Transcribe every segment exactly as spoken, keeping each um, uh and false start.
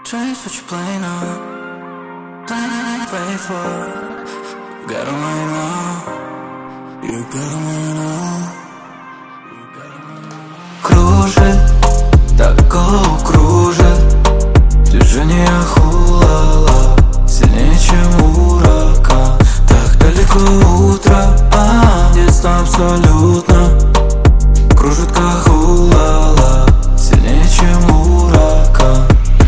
Dreams what you play now, play faithful. Got 'em right now, you got 'em right now. Кружит, так голову кружит, движение хулала сильнее, чем ураган. Так далеко утро, а детство абсолютно кружит, как хулала сильнее, чем ураган.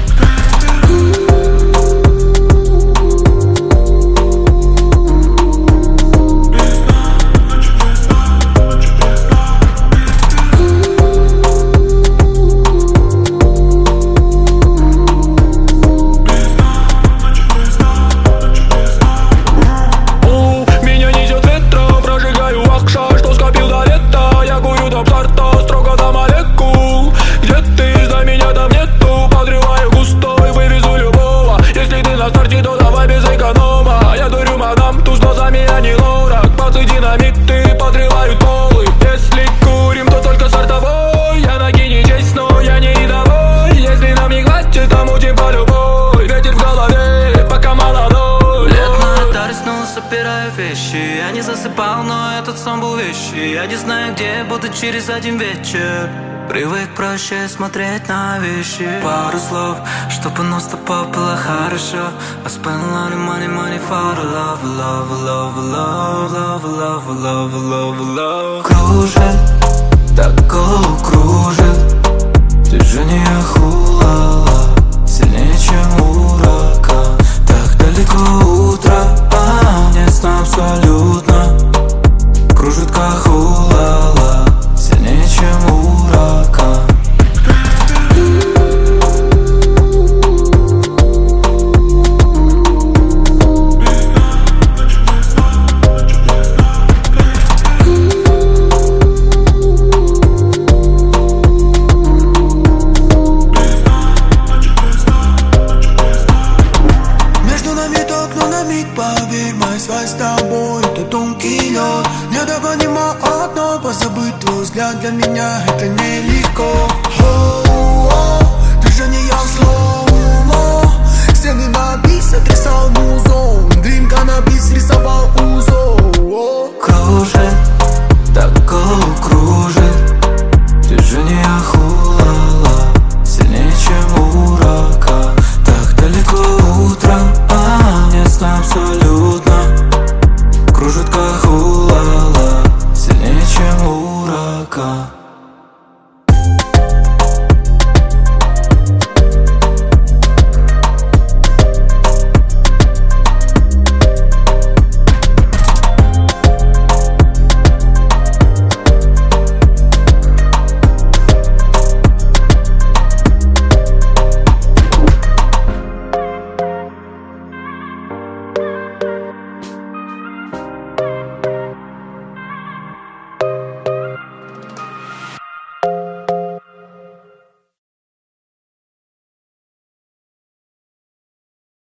Я не засыпал, но этот сон был вещи. Я не знаю, где буду через один вечер. Привык проще смотреть на вещи. Пару слов, чтобы non-stop было хорошо. I spend a lot of money, money for the love, love, love, love, love, love, love, love, love. Кружит, так голову кружит, движение хулала сильнее, чем ураган. Так далеко утро, а мне сна абсолютно кружит, как хулала сильнее, чем ураган. Поверь, моя связь с тобой — это тонкий лед. Недопонимаю одно, позабыть твой взгляд для меня — это нелегко.